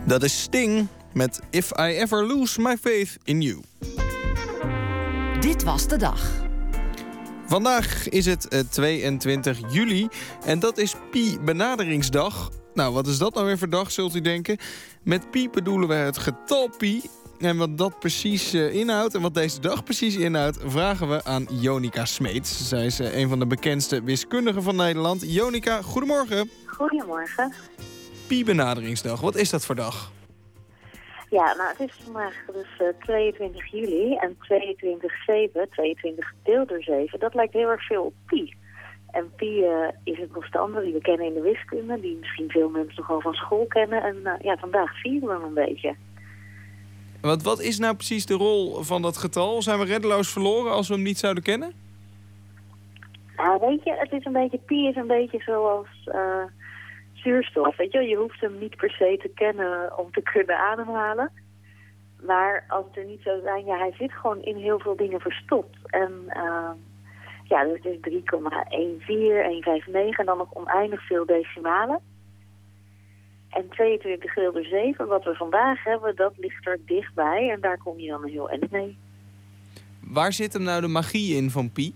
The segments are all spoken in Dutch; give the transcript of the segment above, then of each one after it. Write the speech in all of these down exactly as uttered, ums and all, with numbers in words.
Dat is Sting met If I Ever Lose My Faith in You. Dit was de dag. Vandaag is het uh, tweeëntwintig juli en dat is Pi-benaderingsdag. Nou, wat is dat nou weer voor dag, zult u denken? Met pi bedoelen we het getal pi. En wat dat precies uh, inhoudt en wat deze dag precies inhoudt, vragen we aan Jonica Smeets. Zij is uh, een van de bekendste wiskundigen van Nederland. Jonica, goedemorgen. Goedemorgen. Pi-benaderingsdag, wat is dat voor dag? Ja, nou, het is vandaag dus uh, tweeëntwintig juli en tweeëntwintig zeven, tweeëntwintig gedeeld door zeven, dat lijkt heel erg veel op pi. En pi uh, is een constante die we kennen in de wiskunde, die misschien veel mensen nog wel van school kennen. En uh, ja, vandaag vieren we hem een beetje. Want wat is nou precies de rol van dat getal? Zijn we reddeloos verloren als we hem niet zouden kennen? Nou, weet je, het is een beetje, pi is een beetje zoals uh, zuurstof. Weet je, je hoeft hem niet per se te kennen om te kunnen ademhalen. Maar als het er niet zou zijn, ja, hij zit gewoon in heel veel dingen verstopt. En uh, ja, dus het is drie komma een vier, een vijf negen en dan nog oneindig veel decimalen. En tweeëntwintig gedeeld door zeven, wat we vandaag hebben, dat ligt er dichtbij. En daar kom je dan een heel eind mee. Waar zit hem nou de magie in van pi?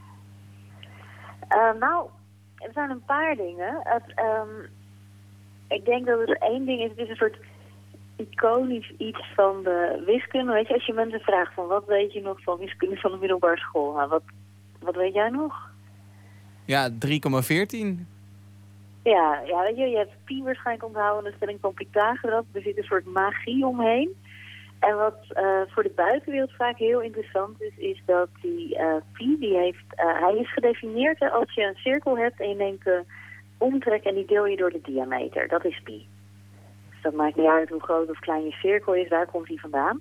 Uh, nou, er zijn een paar dingen. Het, um, ik denk dat het één ding is, het is een soort iconisch iets van de wiskunde. Weet je, als je mensen vraagt van wat weet je nog van wiskunde van de middelbare school? Nou, wat, wat weet jij nog? Ja, drie komma veertien. Ja, ja, weet je, je hebt pi waarschijnlijk onthouden, de stelling van Pythagoras. Er zit een soort magie omheen. En wat uh, voor de buitenwereld vaak heel interessant is, is dat die uh, pi, die heeft, uh, hij is gedefinieerd hè, als je een cirkel hebt en je neemt de omtrek en die deel je door de diameter. Dat is pi. Dus dat maakt niet uit hoe groot of klein je cirkel is, daar komt hij vandaan.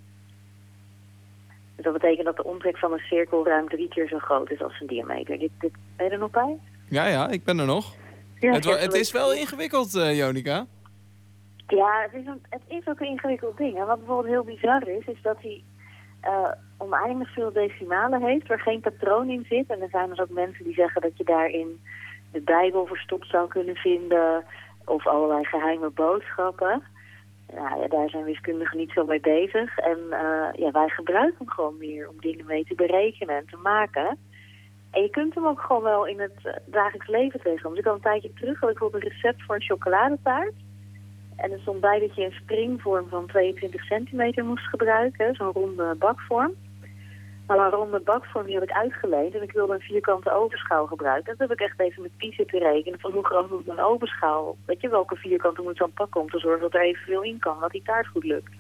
Dus dat betekent dat de omtrek van een cirkel ruim drie keer zo groot is als zijn diameter. Dit, dit, ben je er nog bij? Ja, ja, ik ben er nog. Ja, het, wa- het is wel ingewikkeld, uh, Jonica. Ja, het is, een, het is ook een ingewikkeld ding. En wat bijvoorbeeld heel bizar is, is dat hij uh, oneindig veel decimalen heeft waar geen patroon in zit. En er zijn dus ook mensen die zeggen dat je daarin de Bijbel verstopt zou kunnen vinden of allerlei geheime boodschappen. Nou, ja, daar zijn wiskundigen niet zo mee bezig. En uh, ja, wij gebruiken hem gewoon meer om dingen mee te berekenen en te maken. En je kunt hem ook gewoon wel in het uh, dagelijks leven tegenkomen. Dus ik had een tijdje terug had ik bijvoorbeeld een recept voor een chocoladetaart. En er stond bij dat je een springvorm van tweeëntwintig centimeter moest gebruiken. Zo'n ronde bakvorm. Maar een ronde bakvorm die had ik uitgeleend. En ik wilde een vierkante ovenschaal gebruiken. En toen heb ik echt even met pi zitten rekenen van hoe groot moet mijn ovenschaal. Weet je, welke vierkante moet ik dan pakken om te zorgen dat er evenveel in kan. Dat die taart goed lukt.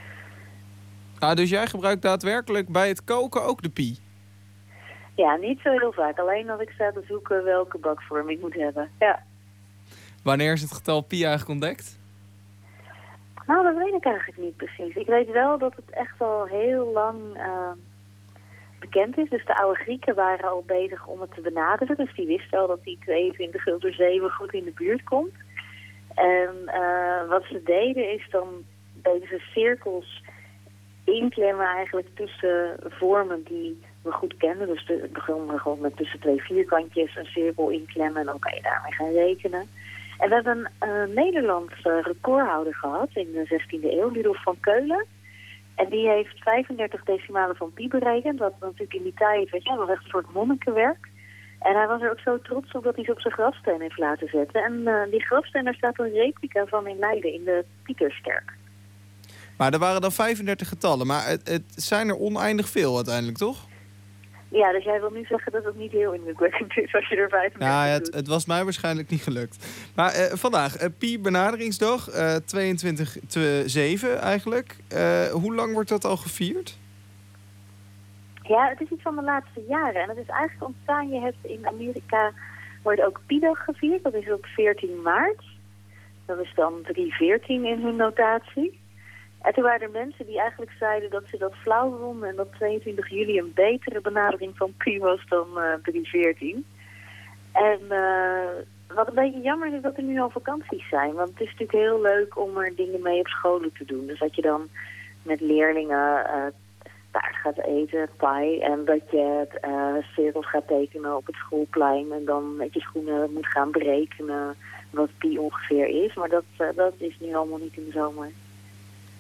Ah, dus jij gebruikt daadwerkelijk bij het koken ook de pi? Ja, niet zo heel vaak. Alleen als ik sta te zoeken welke bakvorm ik moet hebben. Ja. Wanneer is het getal pi eigenlijk ontdekt? Nou, dat weet ik eigenlijk niet precies. Ik weet wel dat het echt al heel lang uh, bekend is. Dus de oude Grieken waren al bezig om het te benaderen. Dus die wisten al dat die tweeëntwintig gedeeld door zeven goed in de buurt komt. En uh, wat ze deden is dan deze cirkels inklemmen eigenlijk tussen vormen die we goed kennen. Dus de, het begon gewoon met tussen twee vierkantjes een cirkel inklemmen en dan kan je daarmee gaan rekenen. En we hebben een uh, Nederlandse recordhouder gehad in de zestiende eeuw, Ludolf van Keulen. En die heeft vijfendertig decimalen van pi berekend, wat natuurlijk in die tijd, weet je, was echt een soort monnikenwerk. En hij was er ook zo trots op dat hij ze op zijn grafsteen heeft laten zetten. En uh, die grafsteen, daar staat een replica van in Leiden, in de Pieterskerk. Maar er waren dan vijfendertig getallen, maar het, het zijn er oneindig veel uiteindelijk, toch? Ja, dus jij wil nu zeggen dat het niet heel indrukwekkend is als je er vijfendertig Ja, het, doet. het was mij waarschijnlijk niet gelukt. Maar uh, vandaag, uh, Pi-benaderingsdag, uh, tweeëntwintig zeven eigenlijk. Uh, hoe lang wordt dat al gevierd? Ja, het is iets van de laatste jaren. En het is eigenlijk ontstaan, je hebt in Amerika, wordt ook Pi-dag gevierd. Dat is op veertien maart. Dat is dan drie veertien in hun notatie. En toen waren er mensen die eigenlijk zeiden dat ze dat flauw vonden en dat tweeëntwintig juli een betere benadering van pi was dan uh, drie veertien. En uh, wat een beetje jammer is, is dat er nu al vakanties zijn. Want het is natuurlijk heel leuk om er dingen mee op scholen te doen. Dus dat je dan met leerlingen uh, taart gaat eten, pie, en dat je uh, cirkels gaat tekenen op het schoolplein en dan met je schoenen moet gaan berekenen wat pi ongeveer is. Maar dat, uh, dat is nu allemaal niet in de zomer.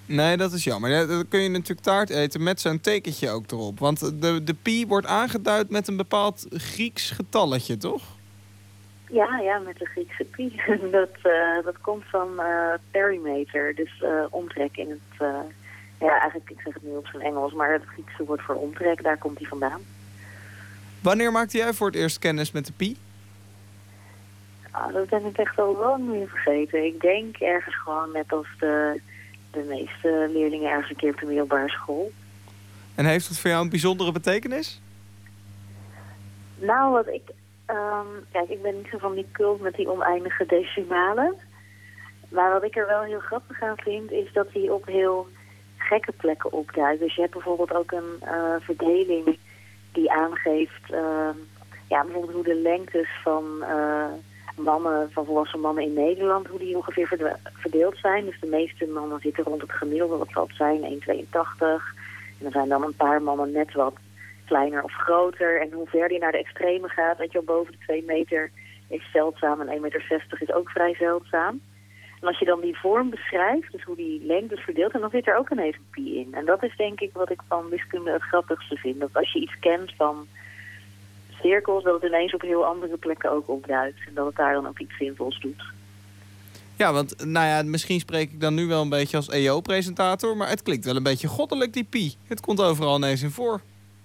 Nee, dat is jammer. Ja, dan kun je natuurlijk taart eten met zo'n tekentje ook erop. Want de, de pi wordt aangeduid met een bepaald Grieks getalletje, toch? Ja, ja, met de Griekse pi. dat, uh, dat komt van uh, perimeter, dus uh, omtrek in het... Uh, ja, eigenlijk, ik zeg het nu op zijn Engels, maar het Griekse woord voor omtrek, daar komt hij vandaan. Wanneer maakte jij voor het eerst kennis met de pi? Ah, dat ben ik echt al lang weer vergeten. Ik denk ergens gewoon net als de, de meeste leerlingen ergens een keer op de middelbare school. En heeft het voor jou een bijzondere betekenis? Nou, wat ik... Um, kijk, ik ben niet zo van die cult met die oneindige decimalen. Maar wat ik er wel heel grappig aan vind, is dat die op heel gekke plekken opduikt. Dus je hebt bijvoorbeeld ook een uh, verdeling die aangeeft... Uh, ja, bijvoorbeeld hoe de lengtes van... Uh, mannen, van volwassen mannen in Nederland, hoe die ongeveer verdeeld zijn. Dus de meeste mannen zitten rond het gemiddelde, wat zal het zijn, één komma tweeëntachtig. En er zijn dan een paar mannen net wat kleiner of groter. En hoe verder je naar de extreme gaat, weet je wel, boven de twee meter is zeldzaam en één komma zestig meter is ook vrij zeldzaam. En als je dan die vorm beschrijft, dus hoe die lengte is verdeeld, en dan zit er ook ineens een pi in. En dat is denk ik wat ik van wiskunde het grappigste vind. Dat als je iets kent van cirkels, dat het ineens op heel andere plekken ook opduikt. En dat het daar dan ook iets zinvols doet. Ja, want nou ja, misschien spreek ik dan nu wel een beetje als E O-presentator, maar het klinkt wel een beetje goddelijk, die pi. Het komt overal ineens in voor.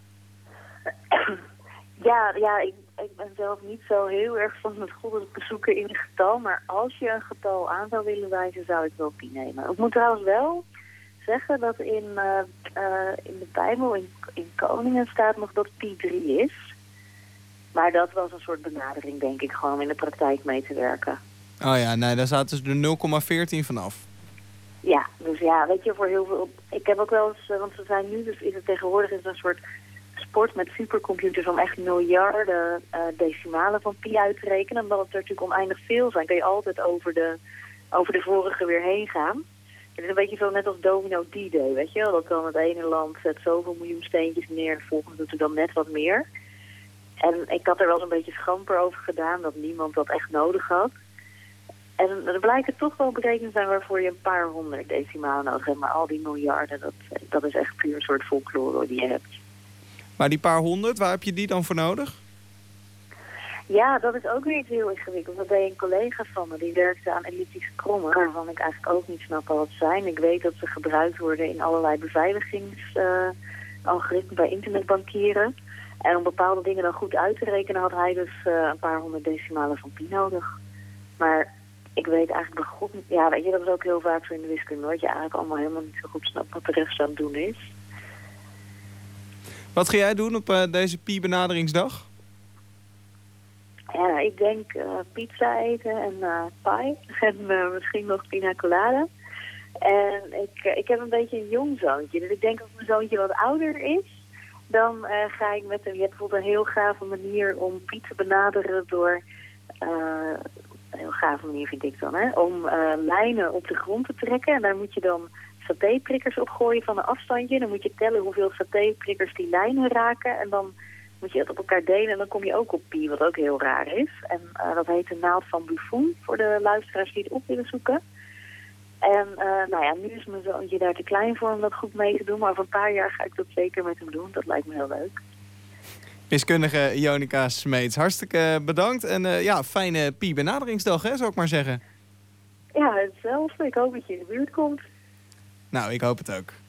Ja, ja ik, ik ben zelf niet zo heel erg van het goddelijke zoeken in een getal, maar als je een getal aan zou willen wijzen, zou ik wel pi nemen. Ik moet trouwens wel zeggen dat in, uh, uh, in de Bijbel, in, in Koningen, staat nog dat pi drie is. Maar dat was een soort benadering, denk ik, gewoon om in de praktijk mee te werken. Oh ja, nee, daar zaten ze er nul komma veertien vanaf. Ja, dus ja, weet je, voor heel veel... Ik heb ook wel eens, want we zijn nu, dus is het tegenwoordig is het een soort sport met supercomputers om echt miljarden uh, decimalen van pi uit te rekenen. Omdat het er natuurlijk oneindig veel zijn, kun je altijd over de, over de vorige weer heen gaan. Het is een beetje zo net als Domino D-Day, weet je wel. Dat dan het ene land zet zoveel miljoen steentjes neer en het volgende doet er dan net wat meer. En ik had er wel eens een beetje schamper over gedaan, dat niemand dat echt nodig had. En er blijken toch wel berekeningen zijn waarvoor je een paar honderd decimalen nodig hebt. Maar al die miljarden, dat, dat is echt puur een soort folklore die je hebt. Maar die paar honderd, waar heb je die dan voor nodig? Ja, dat is ook weer iets heel ingewikkeld. Dat deed een collega van me, die werkte aan elliptische krommen, waarvan ik eigenlijk ook niet snap wat het zijn. Ik weet dat ze gebruikt worden in allerlei beveiligingsalgoritmen uh, bij internetbankieren. En om bepaalde dingen dan goed uit te rekenen had hij dus uh, een paar honderd decimalen van pi nodig. Maar ik weet eigenlijk bij god niet... Ja, weet je, dat is ook heel vaak zo in de wiskunde, dat je eigenlijk allemaal helemaal niet zo goed snapt wat de rest aan het doen is. Wat ga jij doen op uh, deze pi-benaderingsdag? Ja, ik denk uh, pizza eten en uh, pie. En uh, misschien nog pina colada. En ik, uh, ik heb een beetje een jong zoontje. Dus ik denk als mijn zoontje wat ouder is, dan uh, ga ik met hem... Je hebt bijvoorbeeld een heel gave manier om pi te benaderen door... Uh, een heel gave manier vind ik dan, hè? Om uh, lijnen op de grond te trekken. En daar moet je dan satéprikkers op gooien van een afstandje. Dan moet je tellen hoeveel satéprikkers die lijnen raken. En dan moet je het op elkaar delen en dan kom je ook op pi, wat ook heel raar is. En uh, dat heet de naald van Buffon, voor de luisteraars die het op willen zoeken. En uh, nou ja, nu is mijn zoontje daar te klein voor om dat goed mee te doen. Maar over een paar jaar ga ik dat zeker met hem doen. Dat lijkt me heel leuk. Wiskundige Ionica Smeets, hartstikke bedankt. En uh, ja, fijne pi-benaderingsdag, hè, zou ik maar zeggen. Ja, hetzelfde. Ik hoop dat je in de buurt komt. Nou, ik hoop het ook.